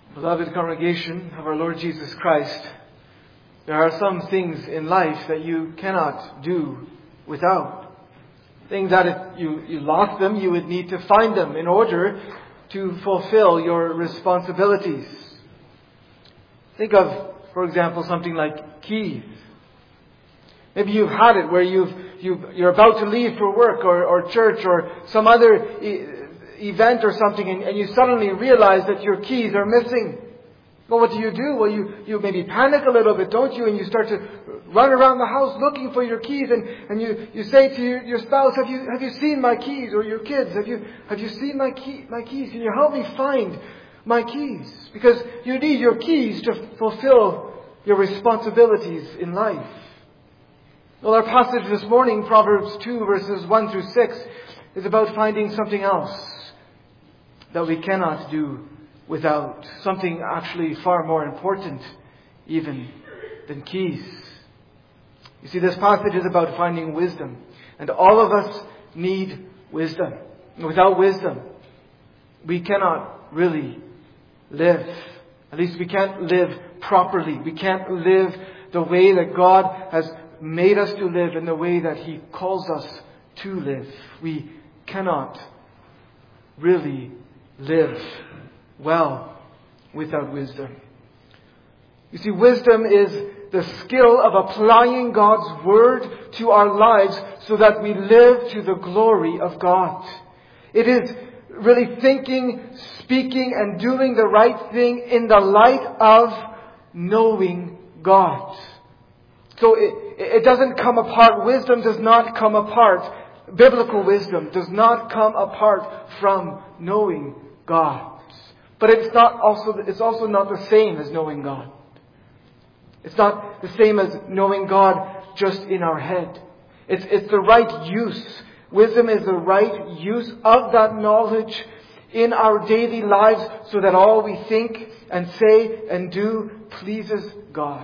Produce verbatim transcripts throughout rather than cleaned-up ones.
Beloved congregation of our Lord Jesus Christ, there are some things in life that you cannot do without. Things that if you, you lost them, you would need to find them in order to fulfill your responsibilities. Think of, for example, something like keys. Maybe you've had it where you've, you've, you're about to leave for work or, or church or some other e- event or something, and, and you suddenly realize that your keys are missing. Well, what do you do? Well, you, you maybe panic a little bit, don't you? And you start to run around the house looking for your keys, and, and you, you say to your, your spouse, have you have you seen my keys? Or your kids, have you have you seen my key my keys? Can you help me find my keys? Because you need your keys to fulfill your responsibilities in life. Well, our passage this morning, Proverbs two, verses one through six, is about finding something else that we cannot do without. Something actually far more important even than keys. You see, this passage is about finding wisdom. And all of us need wisdom. And without wisdom, we cannot really live. At least we can't live properly. We can't live the way that God has made us to live and the way that He calls us to live. We cannot really live well without wisdom. You see, wisdom is the skill of applying God's Word to our lives so that we live to the glory of God. It is really thinking, speaking, and doing the right thing in the light of knowing God. So it, it doesn't come apart. Wisdom does not come apart. Biblical wisdom does not come apart from knowing God. But it's not also it's also not the same as knowing God. It's not the same as knowing God just in our head. It's it's the right use. Wisdom is the right use of that knowledge in our daily lives so that all we think and say and do pleases God.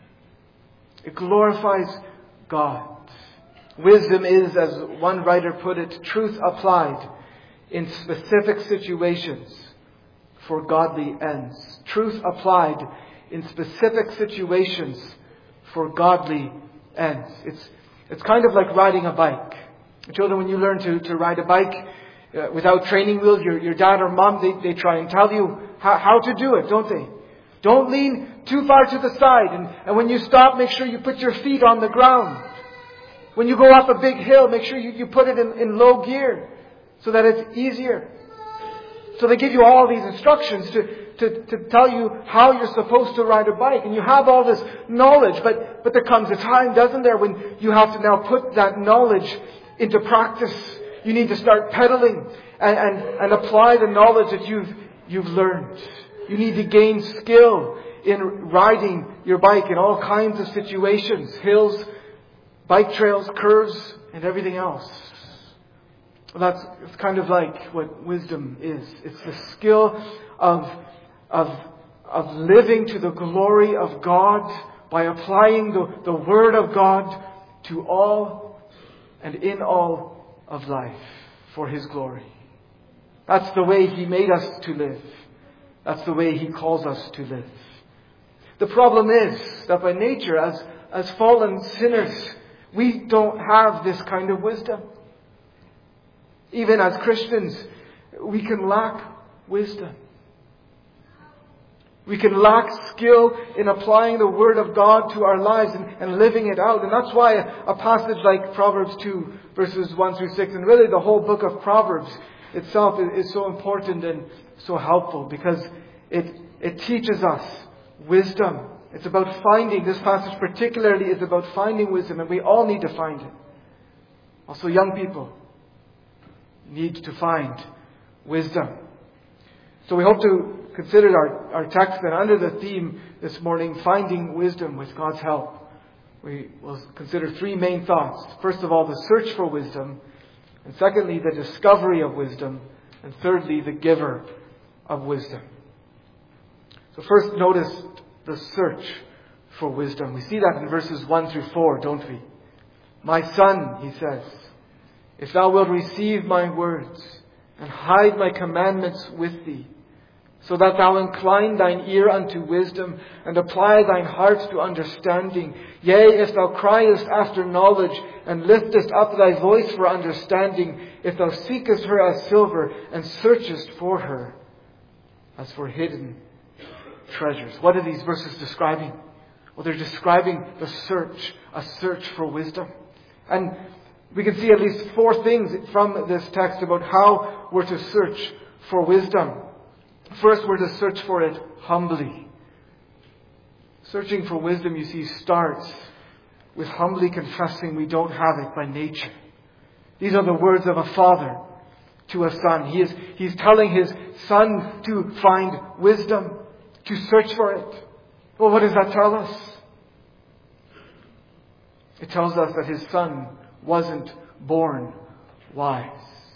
It glorifies God. Wisdom is, as one writer put it, truth applied in specific situations for godly ends. Truth applied in specific situations for godly ends. It's it's kind of like riding a bike. Children, when you learn to, to ride a bike uh, without training wheels, your, your dad or mom, they, they try and tell you how, how to do it, don't they? Don't lean too far to the side. And, and when you stop, make sure you put your feet on the ground. When you go up a big hill, make sure you, you put it in, in low gear so that it's easier. So they give you all these instructions to, to, to tell you how you're supposed to ride a bike. And you have all this knowledge. But, but there comes a time, doesn't there, when you have to now put that knowledge into practice. You need to start pedaling and, and, and apply the knowledge that you've, you've learned. You need to gain skill in riding your bike in all kinds of situations. Hills, bike trails, curves, and everything else. That's it's kind of like what wisdom is. It's the skill of, of, of living to the glory of God by applying the, the Word of God to all and in all of life for His glory. That's the way He made us to live. That's the way He calls us to live. The problem is that by nature, as, as fallen sinners, we don't have this kind of wisdom. Even as Christians, we can lack wisdom. We can lack skill in applying the Word of God to our lives and, and living it out. And that's why a, a passage like Proverbs two, verses one through six, and really the whole book of Proverbs itself is, is so important and so helpful, because it, it teaches us wisdom. It's about finding, this passage particularly is about finding wisdom, and we all need to find it. Also young people need to find wisdom. So we hope to consider our, our text then under the theme this morning, finding wisdom with God's help. We will consider three main thoughts. First of all, the search for wisdom. And secondly, the discovery of wisdom. And thirdly, the giver of wisdom. So first, notice the search for wisdom. We see that in verses one through four, don't we? My son, he says, if thou wilt receive my words and hide my commandments with thee, so that thou incline thine ear unto wisdom, and apply thine heart to understanding. Yea, if thou criest after knowledge, and liftest up thy voice for understanding, if thou seekest her as silver, and searchest for her as for hidden treasures. What are these verses describing? Well, they're describing the search, a search for wisdom. And we can see at least four things from this text about how we're to search for wisdom. First, we're to search for it humbly. Searching for wisdom, you see, starts with humbly confessing we don't have it by nature. These are the words of a father to a son. He is, he's telling his son to find wisdom, to search for it. Well, what does that tell us? It tells us that his son wasn't born wise.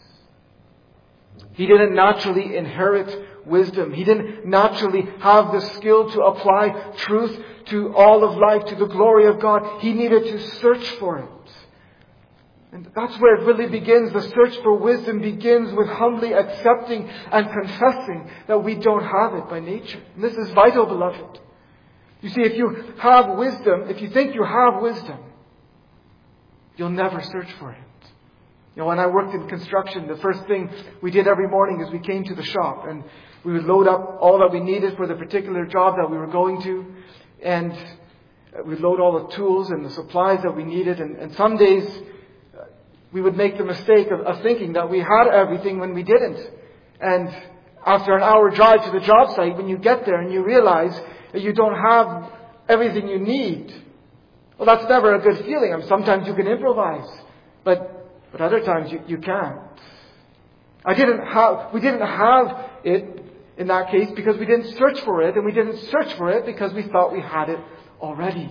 He didn't naturally inherit wisdom. He didn't naturally have the skill to apply truth to all of life, to the glory of God. He needed to search for it. And that's where it really begins. The search for wisdom begins with humbly accepting and confessing that we don't have it by nature. And this is vital, beloved. You see, if you have wisdom, if you think you have wisdom, you'll never search for it. You know, when I worked in construction, the first thing we did every morning is we came to the shop and we would load up all that we needed for the particular job that we were going to. And we'd load all the tools and the supplies that we needed. And, and some days we would make the mistake of, of thinking that we had everything when we didn't. And after an hour drive to the job site, when you get there and you realize that you don't have everything you need, well, that's never a good feeling. I mean, sometimes you can improvise, but but other times you, you can't. I didn't have, we didn't have it in that case because we didn't search for it, and we didn't search for it because we thought we had it already.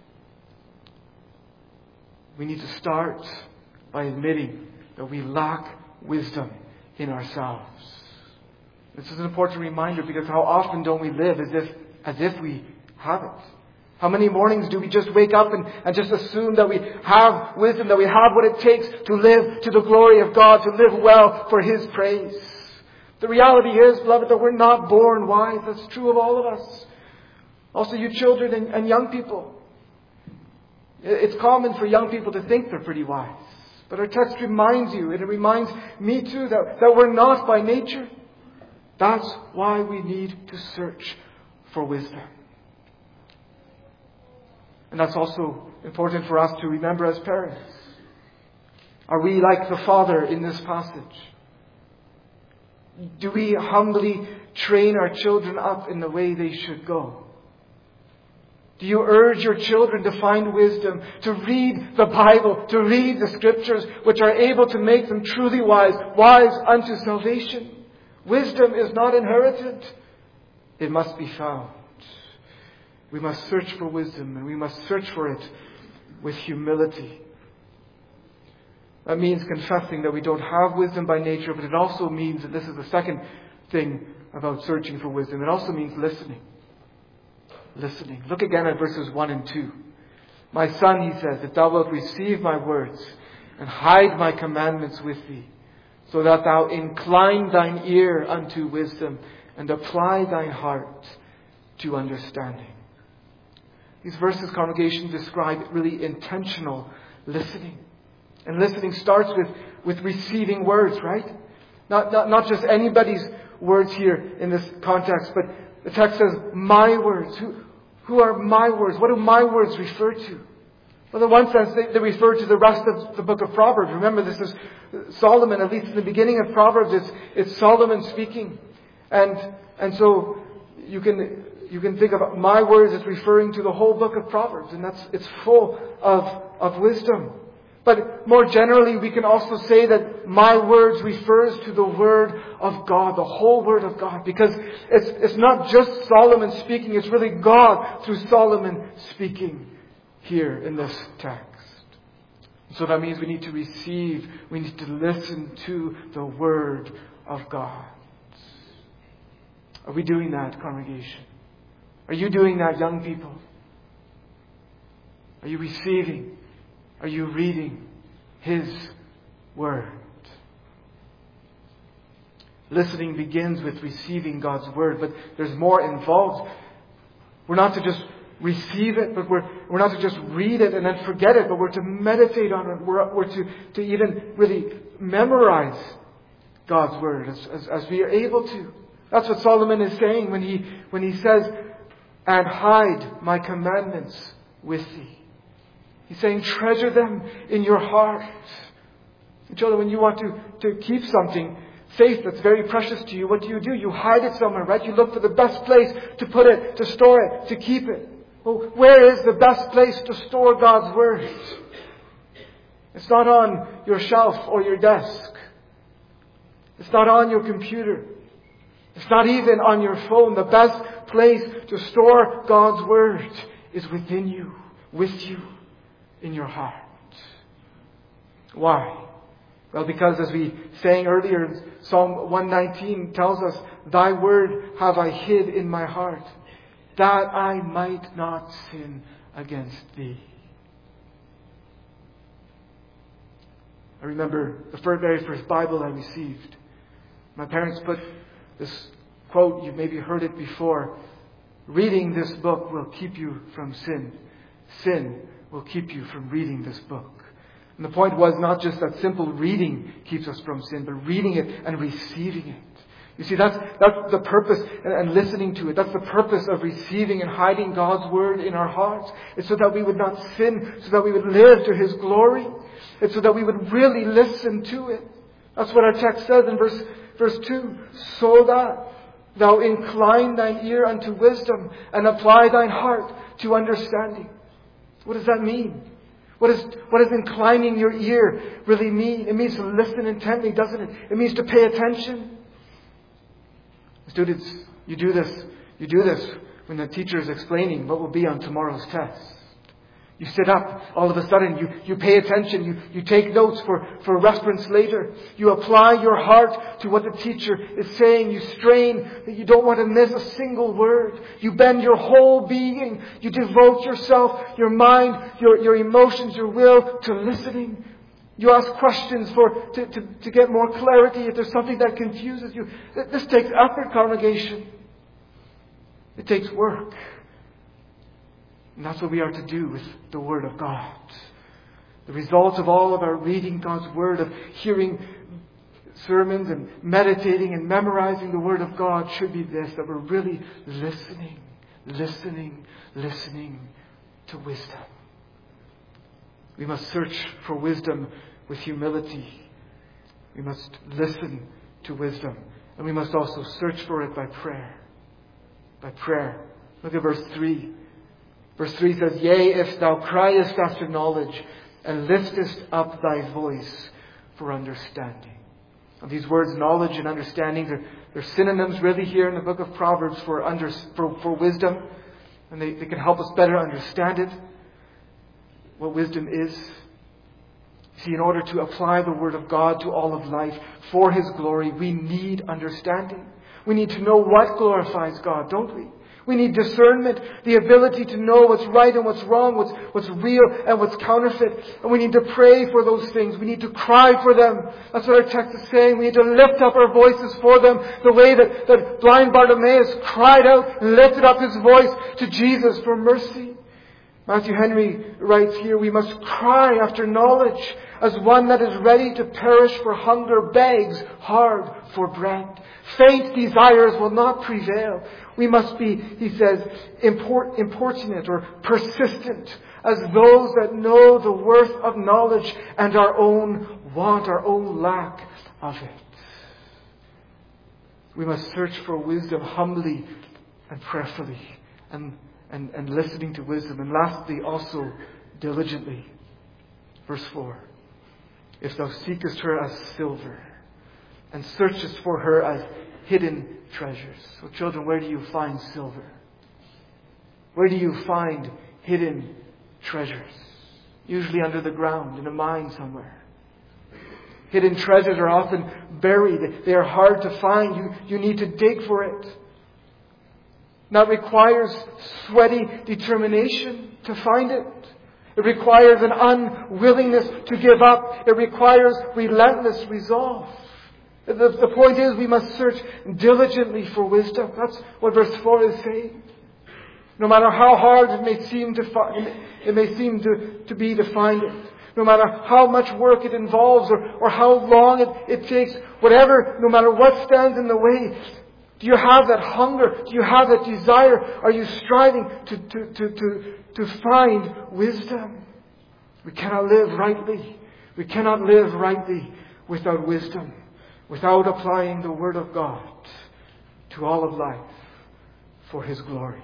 We need to start by admitting that we lack wisdom in ourselves. This is an important reminder, because how often don't we live as if as if we have it? How many mornings do we just wake up and, and just assume that we have wisdom, that we have what it takes to live to the glory of God, to live well for His praise? The reality is, beloved, that we're not born wise. That's true of all of us. Also you children and, and young people. It's common for young people to think they're pretty wise. But our text reminds you, and it reminds me too, that, that we're not by nature. That's why we need to search for wisdom. And that's also important for us to remember as parents. Are we like the Father in this passage? Do we humbly train our children up in the way they should go? Do you urge your children to find wisdom, to read the Bible, to read the Scriptures, which are able to make them truly wise, wise unto salvation? Wisdom is not inherited. It must be found. We must search for wisdom, and we must search for it with humility. That means confessing that we don't have wisdom by nature, but it also means, and this is the second thing about searching for wisdom, it also means listening. Listening. Look again at verses one and two. My son, he says, if thou wilt receive my words and hide my commandments with thee, so that thou incline thine ear unto wisdom and apply thine heart to understanding. These verses, congregation, describe really intentional listening. And listening starts with, with receiving words, right? Not, not, not just anybody's words here in this context, but the text says, my words. Who, who are my words? What do my words refer to? Well, in one sense, they, they refer to the rest of the book of Proverbs. Remember, this is Solomon, at least in the beginning of Proverbs, it's, it's Solomon speaking. And, and so you can, you can think of my words as referring to the whole book of Proverbs. And that's, it's full of, of wisdom. But more generally, we can also say that my words refers to the Word of God, the whole Word of God. Because it's, it's not just Solomon speaking, it's really God through Solomon speaking here in this text. So that means we need to receive, we need to listen to the Word of God. Are we doing that, congregation? Are you doing that, young people? Are you receiving? Are you reading His Word? Listening begins with receiving God's Word, but there's more involved. We're not to just receive it, but we're, we're not to just read it and then forget it, but we're to meditate on it. We're, we're to, to even really memorize God's Word as, as, as we are able to. That's what Solomon is saying when he, when he says, and hide my commandments with thee. He's saying, treasure them in your heart. And children, when you want to, to keep something, faith that's very precious to you, what do you do? You hide it somewhere, right? You look for the best place to put it, to store it, to keep it. Well, where is the best place to store God's Word? It's not on your shelf or your desk. It's not on your computer. It's not even on your phone. The best place to store God's Word is within you, with you, in your heart. Why? Well, because as we sang earlier, Psalm one nineteen tells us, Thy Word have I hid in my heart, that I might not sin against Thee. I remember the very first Bible I received. My parents put this quote, you've maybe heard it before, reading this book will keep you from sin. Sin will keep you from reading this book. And the point was not just that simple reading keeps us from sin, but reading it and receiving it. You see, that's, that's the purpose, and, and listening to it. That's the purpose of receiving and hiding God's Word in our hearts. It's so that we would not sin, so that we would live to His glory. It's so that we would really listen to it. That's what our text says in verse, verse two. So that thou incline thine ear unto wisdom and apply thine heart to understanding. What does that mean? What is, what does inclining your ear really mean? It means to listen intently, doesn't it? It means to pay attention. Students, you do this, you do this when the teacher is explaining what will be on tomorrow's test. You sit up, all of a sudden, you, you pay attention, you, you take notes for, for reference later. You apply your heart to what the teacher is saying. You strain that you don't want to miss a single word. You bend your whole being. You devote yourself, your mind, your, your emotions, your will to listening. You ask questions for to, to, to get more clarity if there's something that confuses you. This takes effort, congregation. It takes work. And that's what we are to do with the Word of God. The result of all of our reading God's Word, of hearing sermons and meditating and memorizing the Word of God should be this, that we're really listening, listening, listening to wisdom. We must search for wisdom with humility. We must listen to wisdom. And we must also search for it by prayer. By prayer. Look at verse three. Verse three says, Yea, if thou criest after knowledge, and liftest up thy voice for understanding. And these words, knowledge and understanding, they're, they're synonyms really here in the book of Proverbs for, under, for, for wisdom. And they, they can help us better understand it. What wisdom is. See, in order to apply the Word of God to all of life for His glory, we need understanding. We need to know what glorifies God, don't we? We need discernment, the ability to know what's right and what's wrong, what's, what's real and what's counterfeit. And we need to pray for those things. We need to cry for them. That's what our text is saying. We need to lift up our voices for them the way that, that blind Bartimaeus cried out and lifted up his voice to Jesus for mercy. Matthew Henry writes here, we must cry after knowledge as one that is ready to perish for hunger begs hard for bread. Faint desires will not prevail. We must be, he says, import, importunate or persistent as those that know the worth of knowledge and our own want, our own lack of it. We must search for wisdom humbly and prayerfully and, and, and listening to wisdom. And lastly, also diligently. Verse four. If thou seekest her as silver and searchest for her as hidden treasures. So children, where do you find silver? Where do you find hidden treasures? Usually under the ground, in a mine somewhere. Hidden treasures are often buried. They are hard to find. You, you need to dig for it. That requires sweaty determination to find it. It requires an unwillingness to give up. It requires relentless resolve. The, the point is, we must search diligently for wisdom. That's what verse four is saying. No matter how hard it may seem to find, it may seem to, to be to find it. No matter how much work it involves or, or how long it, it takes, whatever, no matter what stands in the way, do you have that hunger? Do you have that desire? Are you striving to, to, to, to, to find wisdom? We cannot live rightly. We cannot live rightly without wisdom, without applying the Word of God to all of life for His glory.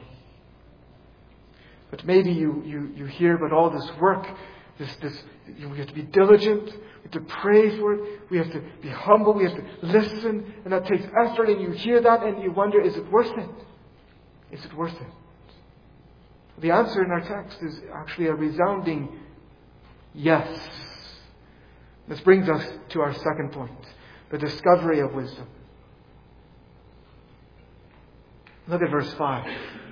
But maybe you, you, you hear about all this work, this, this, you, we have to be diligent, we have to pray for it, we have to be humble, we have to listen, and that takes effort, and you hear that and you wonder, is it worth it? Is it worth it? The answer in our text is actually a resounding yes. This brings us to our second point, the discovery of wisdom. Look at verse five.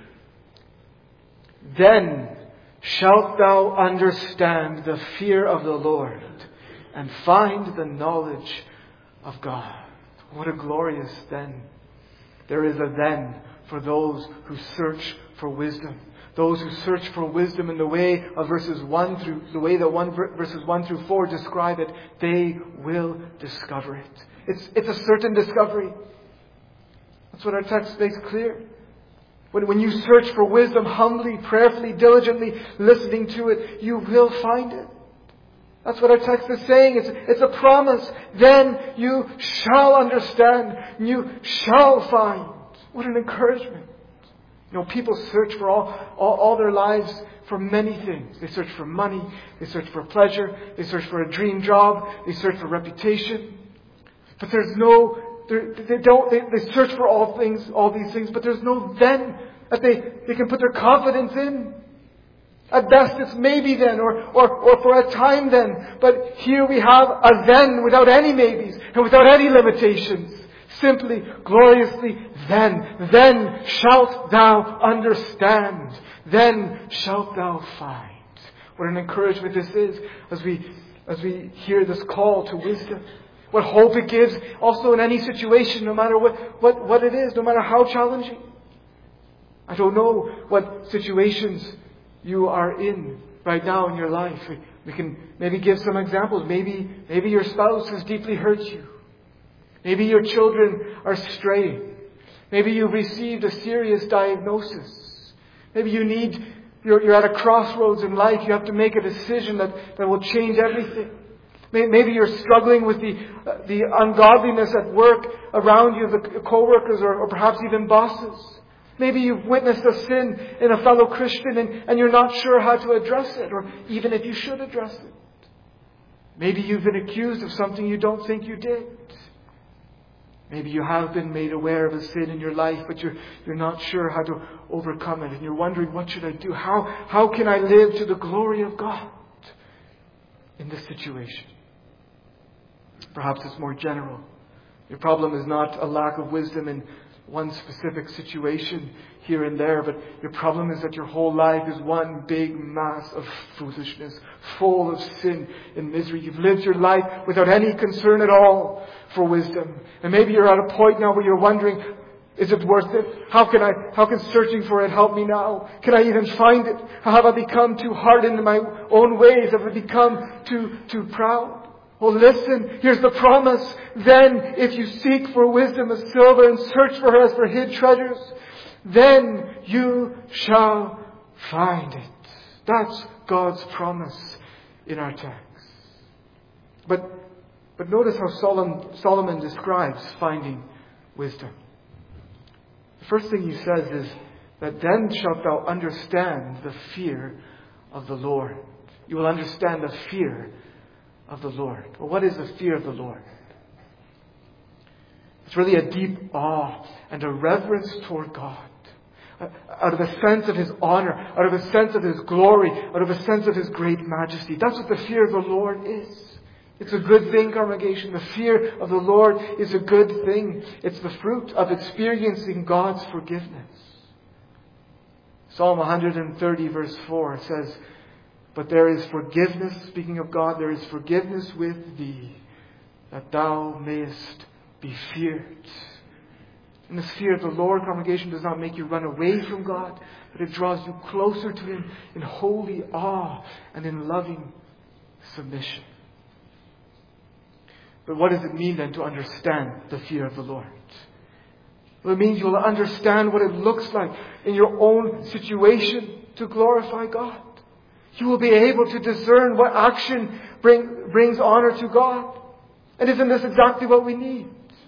Then shalt thou understand the fear of the Lord and find the knowledge of God. What a glorious then. There is a then for those who search for wisdom. Those who search for wisdom in the way of verses one through, the way that one, verses one through four describe it, they will discover it. It's, it's a certain discovery. That's what our text makes clear. When, when you search for wisdom humbly, prayerfully, diligently, listening to it, you will find it. That's what our text is saying. It's, it's a promise. Then you shall understand. You shall find. What an encouragement. You know, people search for all, all, all their lives for many things. They search for money. They search for pleasure. They search for a dream job. They search for reputation. But there's no, they don't, they, they search for all things, all these things, but there's no then that they, they can put their confidence in. At best it's maybe then, or, or, or for a time then. But here we have a then without any maybes and without any limitations. Simply, gloriously, then. Then shalt thou understand. Then shalt thou find. What an encouragement this is as we, as we hear this call to wisdom. What hope it gives also in any situation, no matter what, what, what it is, no matter how challenging. I don't know what situations you are in right now in your life. We, we can maybe give some examples. Maybe, maybe your spouse has deeply hurt you. Maybe your children are straying. Maybe you've received a serious diagnosis. Maybe you need, you're, you're at a crossroads in life. You have to make a decision that, that will change everything. Maybe you're struggling with the, uh, the ungodliness at work around you, the co-workers or, or perhaps even bosses. Maybe you've witnessed a sin in a fellow Christian and, and you're not sure how to address it, or even if you should address it. Maybe you've been accused of something you don't think you did. Maybe you have been made aware of a sin in your life, but you're, you're not sure how to overcome it. And you're wondering, what should I do? How, how can I live to the glory of God in this situation? Perhaps it's more general. Your problem is not a lack of wisdom in one specific situation here and there, but your problem is that your whole life is one big mass of foolishness, full of sin and misery. You've lived your life without any concern at all for wisdom. And maybe you're at a point now where you're wondering, is it worth it? How can I, how can searching for it help me now? Can I even find it? Have I become too hardened in my own ways? Have I become too, too proud? Well, listen, here's the promise. Then, if you seek for wisdom as silver and search for her as for hid treasures, then you shall find it. That's God's promise in our text. But, but notice how Solomon, Solomon describes finding wisdom. The first thing he says is that then shalt thou understand the fear of the Lord. You will understand the fear of the Lord. Well, what is the fear of the Lord? It's really a deep awe and a reverence toward God. Out of a sense of His honor, out of a sense of His glory, out of a sense of His great majesty. That's what the fear of the Lord is. It's a good thing, congregation. The fear of the Lord is a good thing. It's the fruit of experiencing God's forgiveness. Psalm one thirty verse four says, but there is forgiveness, speaking of God, there is forgiveness with thee, that thou mayest be feared. And this fear of the Lord, congregation, does not make you run away from God, but it draws you closer to Him in holy awe and in loving submission. But what does it mean then to understand the fear of the Lord? Well, it means you will understand what it looks like in your own situation to glorify God. You will be able to discern what action bring, brings honor to God. And isn't this exactly what we need?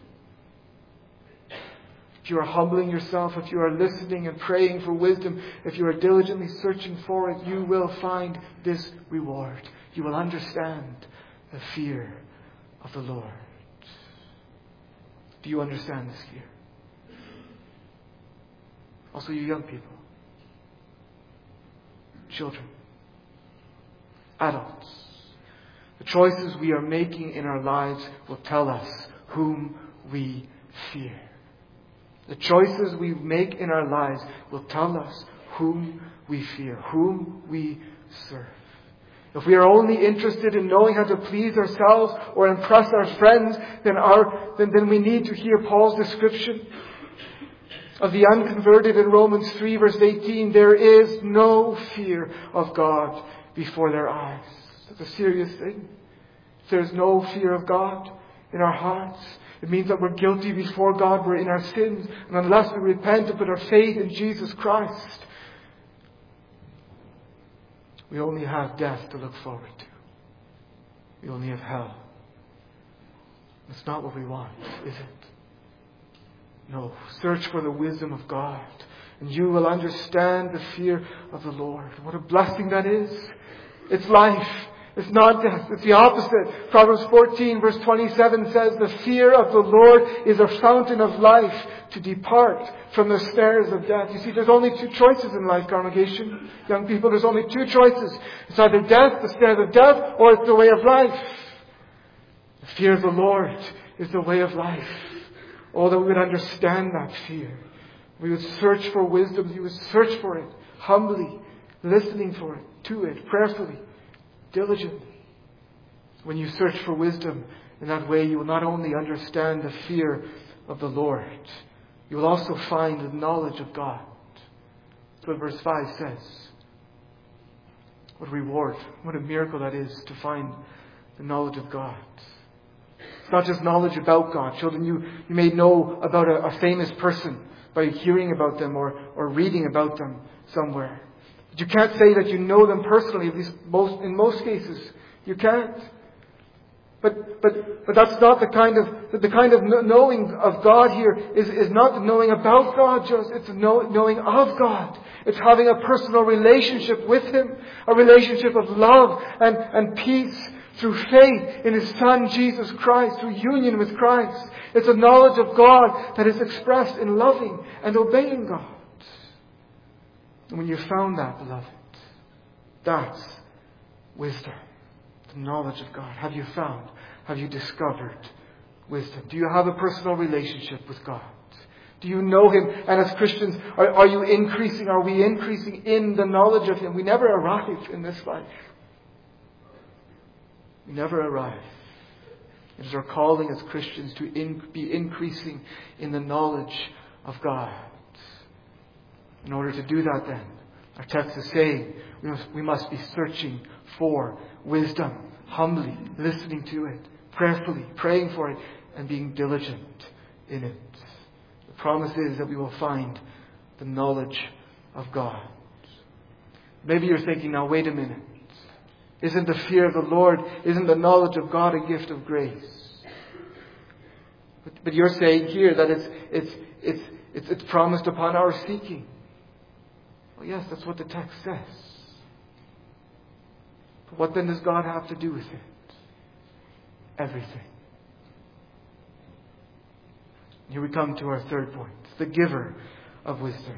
If you are humbling yourself, if you are listening and praying for wisdom, if you are diligently searching for it, you will find this reward. You will understand the fear of the Lord. Do you understand this fear? Also, you young people, children, adults. The choices we are making in our lives will tell us whom we fear. The choices we make in our lives will tell us whom we fear, whom we serve. If we are only interested in knowing how to please ourselves or impress our friends, then, our, then, then we need to hear Paul's description of the unconverted in Romans three verse eighteen. There is no fear of God before their eyes. That's a serious thing. If there's no fear of God in our hearts, it means that we're guilty before God. We're in our sins. And unless we repent and put our faith in Jesus Christ, we only have death to look forward to. We only have hell. That's not what we want, is it? No. Search for the wisdom of God, and you will understand the fear of the Lord. What a blessing that is. It's life. It's not death. It's the opposite. Proverbs fourteen verse twenty-seven says, the fear of the Lord is a fountain of life to depart from the snares of death. You see, there's only two choices in life, congregation. Young people, there's only two choices. It's either death, the snares of death, or it's the way of life. The fear of the Lord is the way of life. Oh, that we would understand that fear. We would search for wisdom. We would search for it humbly, listening for it, to it, prayerfully, diligently. When you search for wisdom in that way, you will not only understand the fear of the Lord, you will also find the knowledge of God. That's what verse five says. What a reward, what a miracle that is to find the knowledge of God. It's not just knowledge about God. Children, you, you may know about a, a famous person by hearing about them or, or reading about them somewhere. But you can't say that you know them personally, at least most, in most cases. You can't. But, but, but that's not the kind of, the kind of knowing of God here is, is not the knowing about God, just, it's the know, knowing of God. It's having a personal relationship with Him, a relationship of love and, and peace through faith in His Son, Jesus Christ, through union with Christ. It's a knowledge of God that is expressed in loving and obeying God. And when you've found that, beloved, that's wisdom. The knowledge of God. Have you found? Have you discovered wisdom? Do you have a personal relationship with God? Do you know Him? And as Christians, are, are you increasing? Are we increasing in the knowledge of Him? We never arrive in this life. We never arrive. It is our calling as Christians to in, be increasing in the knowledge of God. In order to do that then, our text is saying we must, we must be searching for wisdom, humbly listening to it, prayerfully praying for it, and being diligent in it. The promise is that we will find the knowledge of God. Maybe you're thinking, now wait a minute. Isn't the fear of the Lord, isn't the knowledge of God a gift of grace? But, but you're saying here that it's, it's, it's, it's, it's promised upon our seeking. Well, yes, that's what the text says. But what then does God have to do with it? Everything. Here we come to our third point. The giver of wisdom.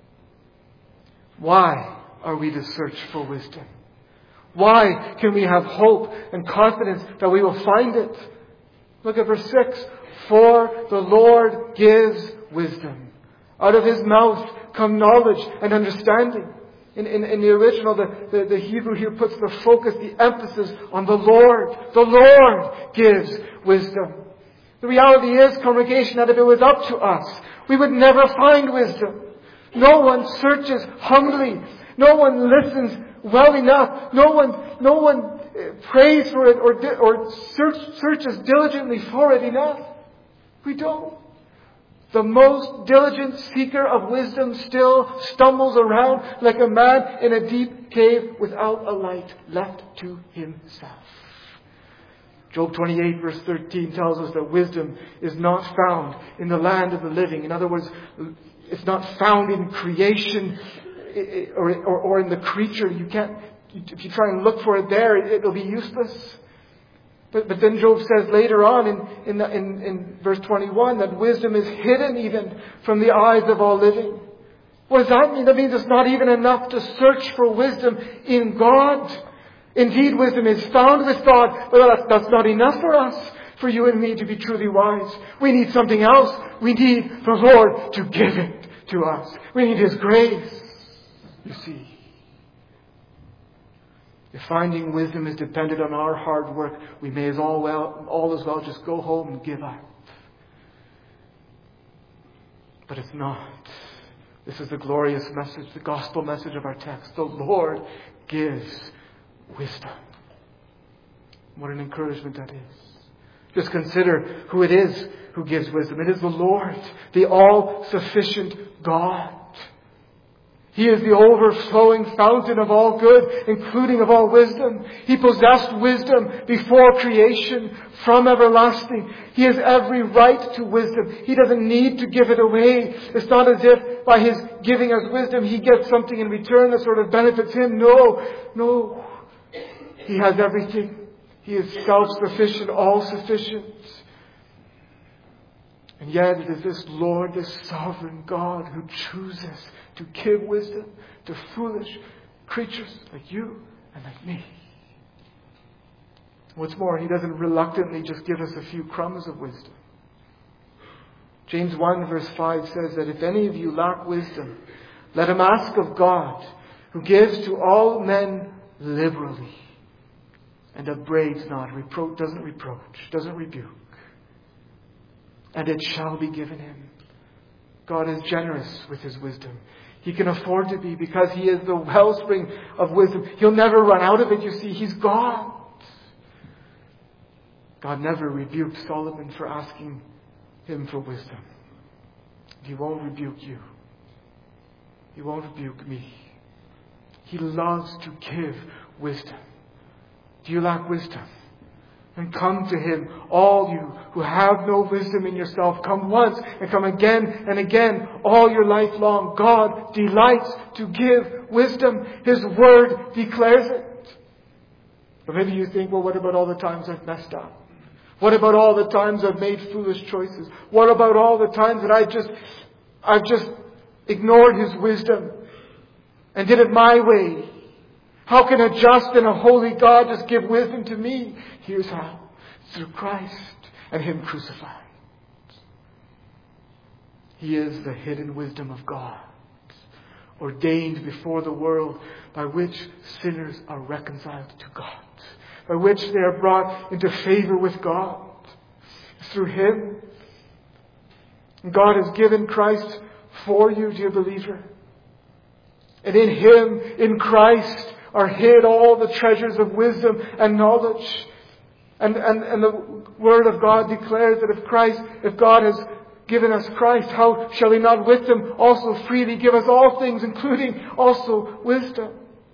Why are we to search for wisdom? Why can we have hope and confidence that we will find it? Look at verse six. For the Lord gives wisdom. Out of His mouth come knowledge and understanding. In, in, in the original, the, the, the Hebrew here puts the focus, the emphasis on the Lord. The Lord gives wisdom. The reality is, congregation, that if it was up to us, we would never find wisdom. No one searches humbly. No one listens well enough. No one, no one prays for it or, or search, searches diligently for it enough. We don't. The most diligent seeker of wisdom still stumbles around like a man in a deep cave without a light, left to himself. Job twenty-eight verse thirteen tells us that wisdom is not found in the land of the living. In other words, it's not found in creation or, or, or in the creature. You can't, if you try and look for it there, it'll be useless. But, but then Job says later on in, in, the, in, in verse twenty-one that wisdom is hidden even from the eyes of all living. What does that mean? That means it's not even enough to search for wisdom in God. Indeed, wisdom is found with God, but that's, that's not enough for us, for you and me to be truly wise. We need something else. We need the Lord to give it to us. We need His grace, you see. If finding wisdom is dependent on our hard work, we may as all, well, all as well just go home and give up. But it's not. This is the glorious message, the gospel message of our text. The Lord gives wisdom. What an encouragement that is. Just consider who it is who gives wisdom. It is the Lord, the all-sufficient God. He is the overflowing fountain of all good, including of all wisdom. He possessed wisdom before creation, from everlasting. He has every right to wisdom. He doesn't need to give it away. It's not as if by His giving us wisdom, He gets something in return that sort of benefits Him. No, no. He has everything. He is self-sufficient, all-sufficient. And yet it is this Lord, this sovereign God, who chooses to give wisdom to foolish creatures like you and like me. What's more, He doesn't reluctantly just give us a few crumbs of wisdom. James one verse five says that if any of you lack wisdom, let him ask of God, who gives to all men liberally, and upbraids not, repro- doesn't reproach, doesn't rebuke, and it shall be given him. God is generous with His wisdom. He can afford to be, because He is the wellspring of wisdom. He'll never run out of it, you see. He's God. God never rebuked Solomon for asking him for wisdom. He won't rebuke you. He won't rebuke me. He loves to give wisdom. Do you lack wisdom? And come to Him, all you who have no wisdom in yourself. Come once and come again and again, all your life long. God delights to give wisdom. His Word declares it. But maybe you think, well, what about all the times I've messed up? What about all the times I've made foolish choices? What about all the times that I just, I've just ignored His wisdom and did it my way? How can a just and a holy God just give wisdom to me? Here's how. Through Christ and Him crucified. He is the hidden wisdom of God, ordained before the world, by which sinners are reconciled to God, by which they are brought into favor with God. Through Him. God has given Christ for you, dear believer. And in Him, in Christ, are hid all the treasures of wisdom and knowledge. And, and, and the Word of God declares that if Christ, if God has given us Christ, how shall He not with Him also freely give us all things, including also wisdom?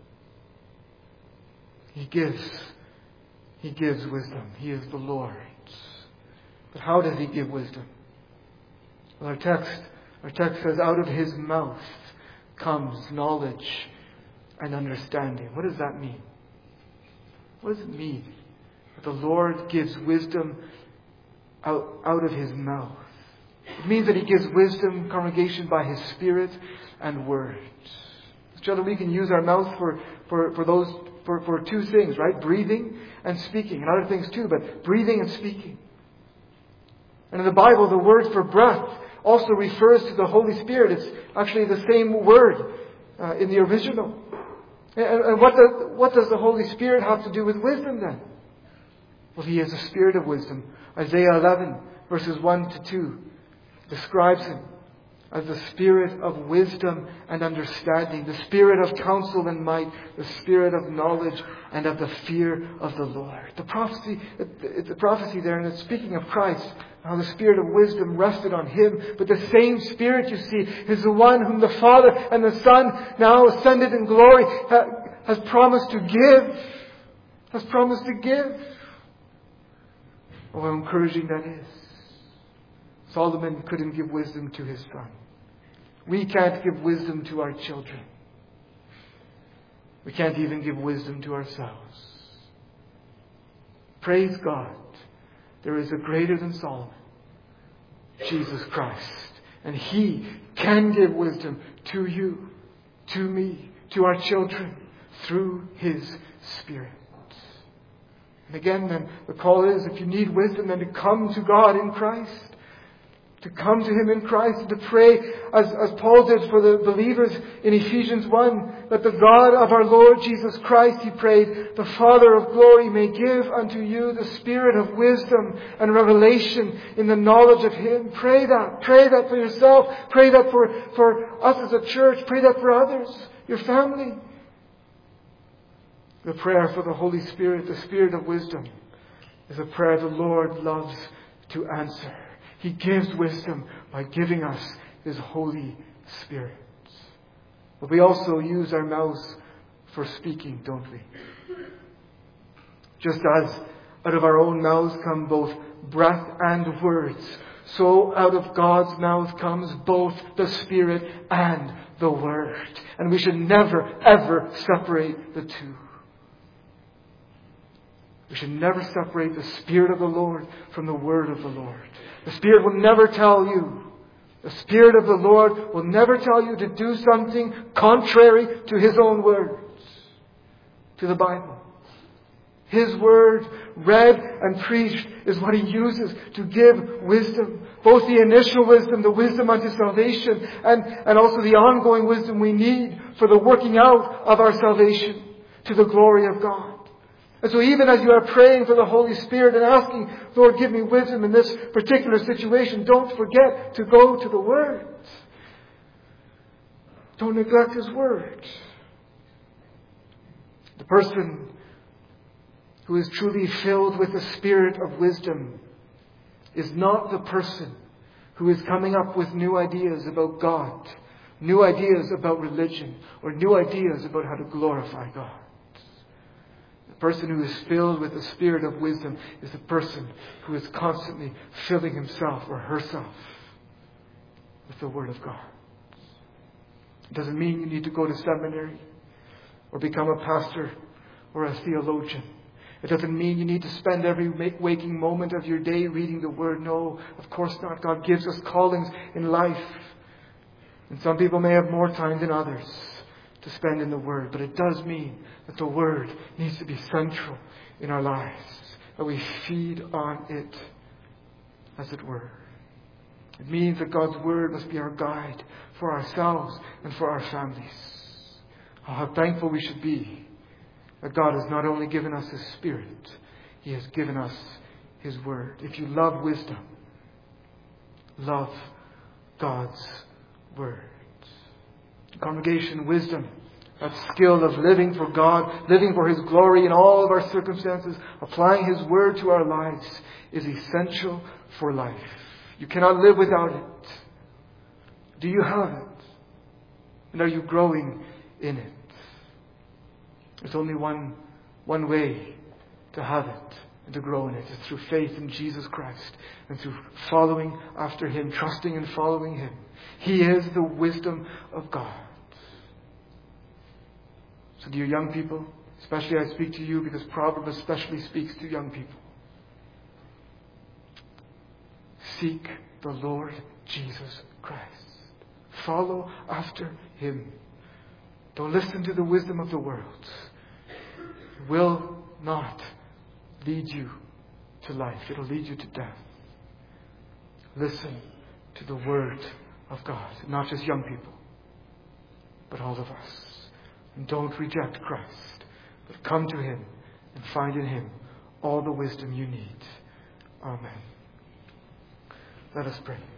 He gives. He gives wisdom. He is the Lord. But how does He give wisdom? Well, our text, our text says, out of His mouth comes knowledge and understanding. What does that mean? What does it mean that the Lord gives wisdom out, out of His mouth? It means that He gives wisdom, congregation, by His Spirit and words. Children, we can use our mouth for, for, for those for, for two things, right? Breathing and speaking. And other things too, but breathing and speaking. And in the Bible, the word for breath also refers to the Holy Spirit. It's actually the same word uh, in the original. And, and what, the, what does the Holy Spirit have to do with wisdom then? Well, He is the Spirit of wisdom. Isaiah eleven verses one to two, describes Him as the Spirit of wisdom and understanding, the Spirit of counsel and might, the Spirit of knowledge and of the fear of the Lord. The prophecy, it's a prophecy there, and it's speaking of Christ, how the Spirit of wisdom rested on Him. But the same Spirit, you see, is the one whom the Father and the Son, now ascended in glory, has promised to give. Has promised to give. Oh, how encouraging that is. Solomon couldn't give wisdom to his son. We can't give wisdom to our children. We can't even give wisdom to ourselves. Praise God. There is a greater than Solomon, Jesus Christ. And He can give wisdom to you, to me, to our children, through His Spirit. And again, then, the call is, if you need wisdom, then to come to God in Christ. To come to Him in Christ and to pray as, as Paul did for the believers in Ephesians one, that the God of our Lord Jesus Christ, he prayed, the Father of glory, may give unto you the spirit of wisdom and revelation in the knowledge of Him. Pray that. Pray that for yourself. Pray that for, for us as a church. Pray that for others, your family. The prayer for the Holy Spirit, the Spirit of wisdom, is a prayer the Lord loves to answer. He gives wisdom by giving us His Holy Spirit. But we also use our mouths for speaking, don't we? Just as out of our own mouths come both breath and words, so out of God's mouth comes both the Spirit and the Word. And we should never, ever separate the two. We should never separate the Spirit of the Lord from the Word of the Lord. The Spirit will never tell you. The Spirit of the Lord will never tell you to do something contrary to His own words, to the Bible. His Word, read and preached, is what He uses to give wisdom. Both the initial wisdom, the wisdom unto salvation, and, and also the ongoing wisdom we need for the working out of our salvation to the glory of God. And so even as you are praying for the Holy Spirit and asking, Lord, give me wisdom in this particular situation, don't forget to go to the Word. Don't neglect His Word. The person who is truly filled with the Spirit of wisdom is not the person who is coming up with new ideas about God, new ideas about religion, or new ideas about how to glorify God. The person who is filled with the Spirit of wisdom is the person who is constantly filling himself or herself with the Word of God. It doesn't mean you need to go to seminary or become a pastor or a theologian. It doesn't mean you need to spend every waking moment of your day reading the Word. No, of course not. God gives us callings in life. And some people may have more time than others to spend in the Word. But it does mean that the Word needs to be central in our lives. That we feed on it, as it were. It means that God's Word must be our guide for ourselves and for our families. Oh, how thankful we should be that God has not only given us His Spirit, He has given us His Word. If you love wisdom, love God's Word. Congregation, wisdom, that skill of living for God, living for His glory in all of our circumstances, applying His Word to our lives, is essential for life. You cannot live without it. Do you have it? And are you growing in it? There's only one, one way to have it and to grow in it. It's through faith in Jesus Christ and through following after Him, trusting and following Him. He is the wisdom of God. So dear young people, especially I speak to you because Proverbs especially speaks to young people. Seek the Lord Jesus Christ. Follow after Him. Don't listen to the wisdom of the world. It will not lead you to life. It will lead you to death. Listen to the Word of God. Not just young people, but all of us. And don't reject Christ, but come to Him and find in Him all the wisdom you need. Amen. Let us pray.